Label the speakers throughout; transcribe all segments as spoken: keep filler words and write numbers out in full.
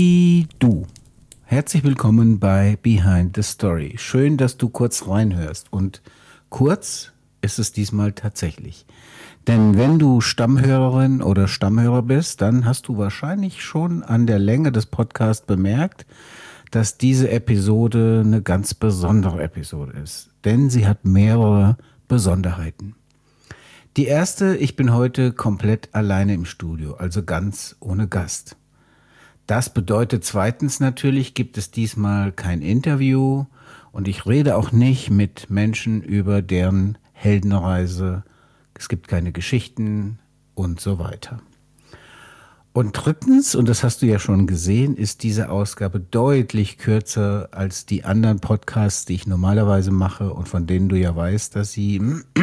Speaker 1: Hey du, herzlich willkommen bei Behind the Story. Schön, dass du kurz reinhörst und kurz ist es diesmal tatsächlich. Denn wenn du Stammhörerin oder Stammhörer bist, dann hast du wahrscheinlich schon an der Länge des Podcasts bemerkt, dass diese Episode eine ganz besondere Episode ist. Denn sie hat mehrere Besonderheiten. Die erste, ich bin heute komplett alleine im Studio, also ganz ohne Gast. Das bedeutet zweitens natürlich, gibt es diesmal kein Interview und ich rede auch nicht mit Menschen über deren Heldenreise. Es gibt keine Geschichten und so weiter. Und drittens, und das hast du ja schon gesehen, ist diese Ausgabe deutlich kürzer als die anderen Podcasts, die ich normalerweise mache und von denen du ja weißt, dass sie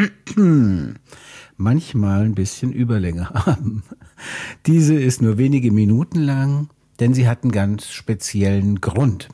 Speaker 1: manchmal ein bisschen Überlänge haben. Diese ist nur wenige Minuten lang, denn sie hat einen ganz speziellen Grund.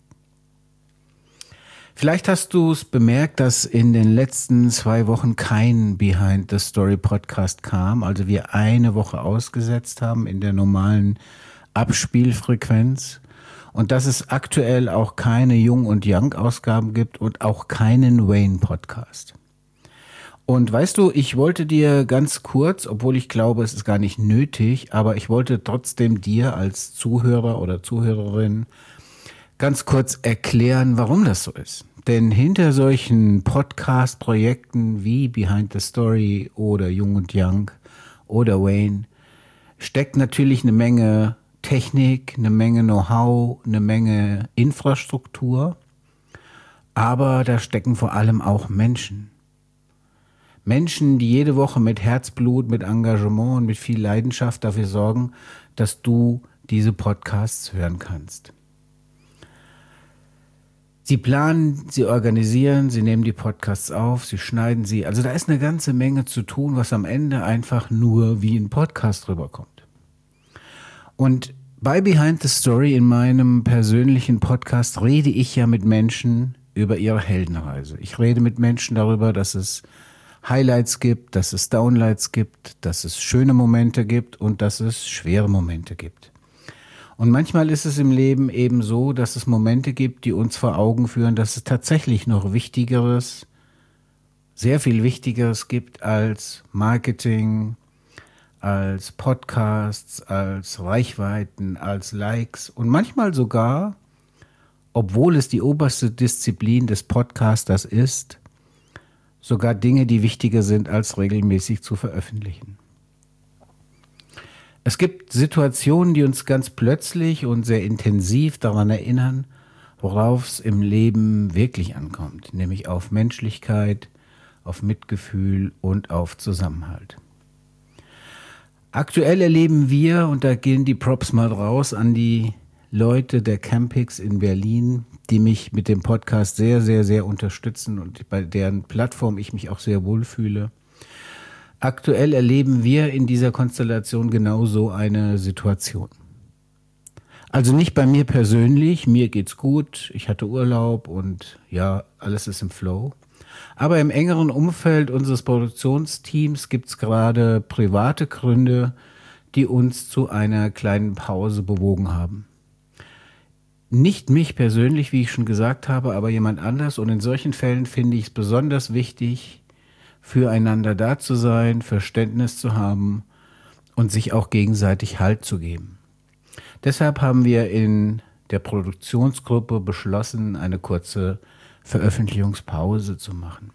Speaker 1: Vielleicht hast du es bemerkt, dass in den letzten zwei Wochen kein Behind the Story Podcast kam, also wir eine Woche ausgesetzt haben in der normalen Abspielfrequenz und dass es aktuell auch keine Jung- und Young-Ausgaben gibt und auch keinen Wayne-Podcast. Und weißt du, ich wollte dir ganz kurz, obwohl ich glaube, es ist gar nicht nötig, aber ich wollte trotzdem dir als Zuhörer oder Zuhörerin ganz kurz erklären, warum das so ist. Denn hinter solchen Podcast-Projekten wie Behind the Story oder Jung und Young oder Wayne steckt natürlich eine Menge Technik, eine Menge Know-how, eine Menge Infrastruktur, aber da stecken vor allem auch Menschen. Menschen, die jede Woche mit Herzblut, mit Engagement und mit viel Leidenschaft dafür sorgen, dass du diese Podcasts hören kannst. Sie planen, sie organisieren, sie nehmen die Podcasts auf, sie schneiden sie. Also da ist eine ganze Menge zu tun, was am Ende einfach nur wie ein Podcast rüberkommt. Und bei Behind the Story in meinem persönlichen Podcast rede ich ja mit Menschen über ihre Heldenreise. Ich rede mit Menschen darüber, dass es Highlights gibt, dass es Downlights gibt, dass es schöne Momente gibt und dass es schwere Momente gibt. Und manchmal ist es im Leben eben so, dass es Momente gibt, die uns vor Augen führen, dass es tatsächlich noch Wichtigeres, sehr viel Wichtigeres gibt als Marketing, als Podcasts, als Reichweiten, als Likes und manchmal sogar, obwohl es die oberste Disziplin des Podcasters ist, sogar Dinge, die wichtiger sind, als regelmäßig zu veröffentlichen. Es gibt Situationen, die uns ganz plötzlich und sehr intensiv daran erinnern, worauf es im Leben wirklich ankommt, nämlich auf Menschlichkeit, auf Mitgefühl und auf Zusammenhalt. Aktuell erleben wir, und da gehen die Props mal raus an die Leute der Campix in Berlin, die mich mit dem Podcast sehr, sehr, sehr unterstützen und bei deren Plattform ich mich auch sehr wohlfühle. Aktuell erleben wir in dieser Konstellation genau so eine Situation. Also nicht bei mir persönlich, mir geht's gut, ich hatte Urlaub und ja, alles ist im Flow. Aber im engeren Umfeld unseres Produktionsteams gibt's gerade private Gründe, die uns zu einer kleinen Pause bewogen haben. Nicht mich persönlich, wie ich schon gesagt habe, aber jemand anders. Und in solchen Fällen finde ich es besonders wichtig, füreinander da zu sein, Verständnis zu haben und sich auch gegenseitig Halt zu geben. Deshalb haben wir in der Produktionsgruppe beschlossen, eine kurze Veröffentlichungspause zu machen.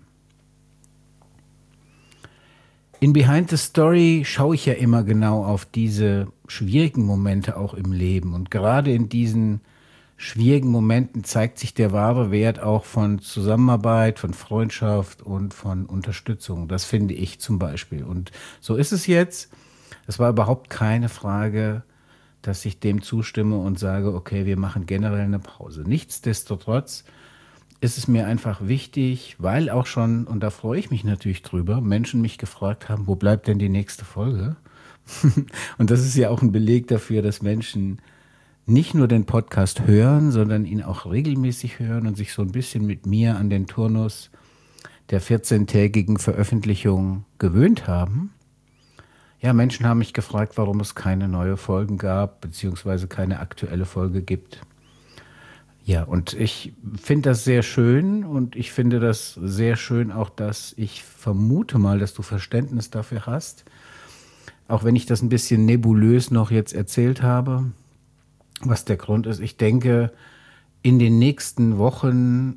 Speaker 1: In Behind the Story schaue ich ja immer genau auf diese schwierigen Momente auch im Leben. Und gerade in diesen schwierigen Momenten zeigt sich der wahre Wert auch von Zusammenarbeit, von Freundschaft und von Unterstützung. Das finde ich zum Beispiel. Und so ist es jetzt. Es war überhaupt keine Frage, dass ich dem zustimme und sage, okay, wir machen generell eine Pause. Nichtsdestotrotz ist es mir einfach wichtig, weil auch schon, und da freue ich mich natürlich drüber, Menschen mich gefragt haben, wo bleibt denn die nächste Folge? Und das ist ja auch ein Beleg dafür, dass Menschen nicht nur den Podcast hören, sondern ihn auch regelmäßig hören und sich so ein bisschen mit mir an den Turnus der vierzehntägigen Veröffentlichung gewöhnt haben. Ja, Menschen haben mich gefragt, warum es keine neue Folgen gab, beziehungsweise keine aktuelle Folge gibt. Ja, und ich finde das sehr schön und ich finde das sehr schön auch, dass ich vermute mal, dass du Verständnis dafür hast. Auch wenn ich das ein bisschen nebulös noch jetzt erzählt habe, was der Grund ist. Ich denke, in den nächsten Wochen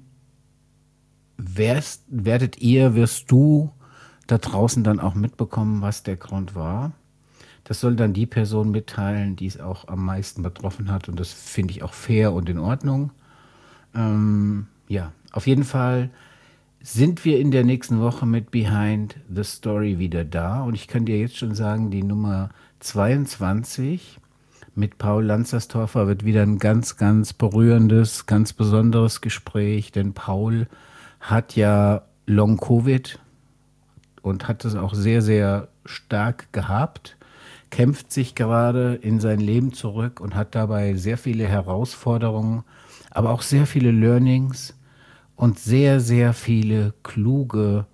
Speaker 1: wärst, werdet ihr, wirst du da draußen dann auch mitbekommen, was der Grund war. Das soll dann die Person mitteilen, die es auch am meisten betroffen hat. Und das finde ich auch fair und in Ordnung. Ähm, ja, auf jeden Fall sind wir in der nächsten Woche mit Behind the Story wieder da. Und ich kann dir jetzt schon sagen, die Nummer zweiundzwanzig mit Paul Lanzerstorfer wird wieder ein ganz, ganz berührendes, ganz besonderes Gespräch. Denn Paul hat ja Long-Covid und hat es auch sehr, sehr stark gehabt, kämpft sich gerade in sein Leben zurück und hat dabei sehr viele Herausforderungen, aber auch sehr viele Learnings und sehr, sehr viele kluge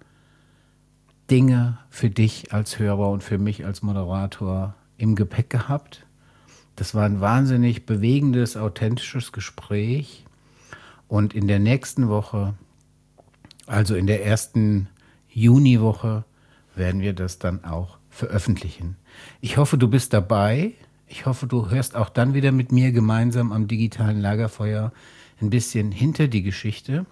Speaker 1: Dinge für dich als Hörer und für mich als Moderator im Gepäck gehabt. Das war ein wahnsinnig bewegendes, authentisches Gespräch. Und in der nächsten Woche, also in der ersten Juniwoche, werden wir das dann auch veröffentlichen. Ich hoffe, du bist dabei. Ich hoffe, du hörst auch dann wieder mit mir gemeinsam am digitalen Lagerfeuer ein bisschen hinter die Geschichte.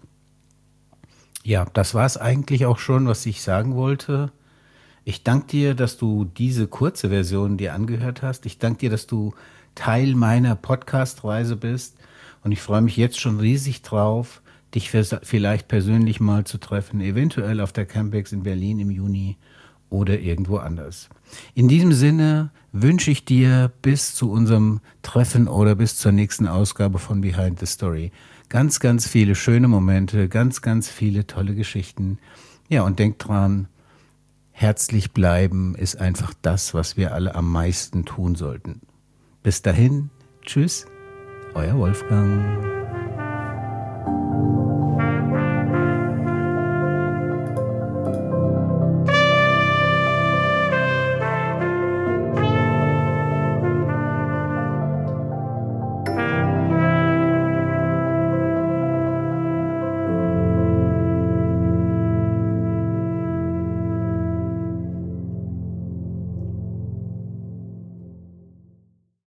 Speaker 1: Ja, das war es eigentlich auch schon, was ich sagen wollte. Ich danke dir, dass du diese kurze Version dir angehört hast. Ich danke dir, dass du Teil meiner Podcast-Reise bist. Und ich freue mich jetzt schon riesig drauf, dich vielleicht persönlich mal zu treffen, eventuell auf der Campix in Berlin im Juni oder irgendwo anders. In diesem Sinne wünsche ich dir bis zu unserem Treffen oder bis zur nächsten Ausgabe von Behind the Story ganz, ganz viele schöne Momente, ganz, ganz viele tolle Geschichten. Ja, und denk dran, herzlich bleiben ist einfach das, was wir alle am meisten tun sollten. Bis dahin, tschüss, euer Wolfgang.